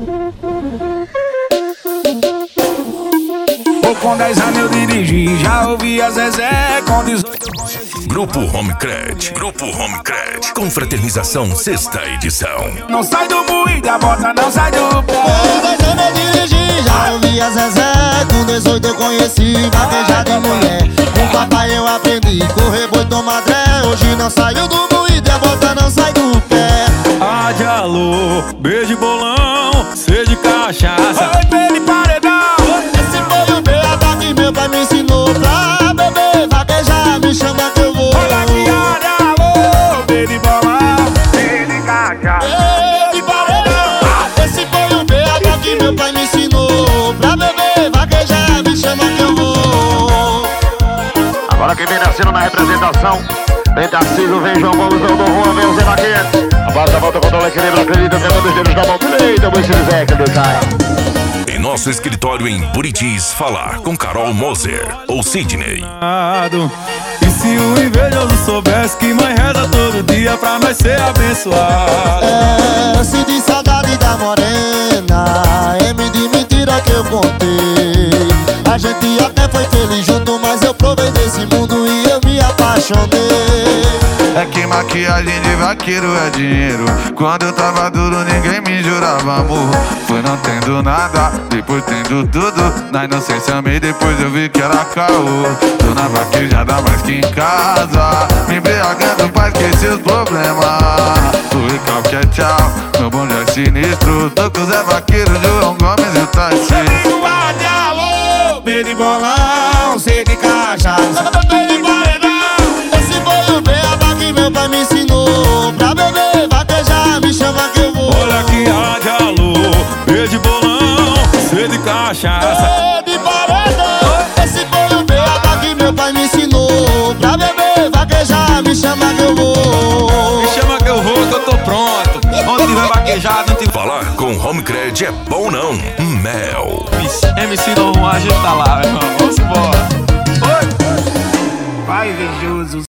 Com 10 anos eu dirigi, já ouvi a Zezé com 18. Grupo Homecred. Grupo Homecred. Confraternização, sexta edição. Não sai do moído, a bota não sai do pé. Com 10 anos eu dirigi, já ouvi a Zezé. Com 18 eu conheci vaquejada de mulher. Com papai eu aprendi, correr boi, tomar dré. Hoje não saiu do moído e a bota não sai do pé. Ah, de alô, beijo de bolão, sede de cachaça. Oi, pele paredão. Esse foi o beabá que meu pai me ensinou pra beber, vaquejar, me chama que eu vou. Olha aqui, olha, alô, pele bolão, pele cachaça. Ei, paredão. Esse foi o beabá que meu pai me ensinou pra beber, vaquejar, me chama que eu vou. Agora quem vem nascendo na representação, vem Tarcísio, vem João Gomes, vem o Dom Juan, vem o Zé Vaquete. A base da volta com o equilíbrio, acredita, pegando os dedos da mão direita, o Esse Zé que decai. Em nosso escritório em Buritis, falar com Carol Moser ou Sidney. E se o invejoso soubesse que mãe reza todo dia pra nós ser abençoado. É, se de saudade da morena, M de mentira que eu contei. A gente até foi feliz junto, mas eu provei desse mundo e eu me apaixonei. É que maquiagem de vaqueiro é dinheiro. Quando eu tava duro ninguém me jurava amor. Foi não tendo nada, depois tendo tudo. Na inocência amei, depois eu vi que era caô. Tô na vaquejada mais que em casa, me embriagando pra esquecer os problemas. O recalque é tchau, meu bonde é sinistro. Tô com o Zé Vaqueiro, João Gomes e o Tarcísio. Amigo, guarde, alô, pele bolão, sede cachaça. Meu pai me ensinou pra beber, vaquejar, me chama que eu vou. Olha que há de alô, beijo de bolão, sede de cachaça. De paredão. Esse foi o beabá que meu pai me ensinou pra beber, vaquejar, me chama que eu vou. Me chama que eu vou, que eu tô pronto. Onde tiver vaquejado, não tiver... Falar com Homecred é bom não. Mel. MC Dom Juan, a gente tá lá, meu irmão. Vamos embora. Vai, invejoso.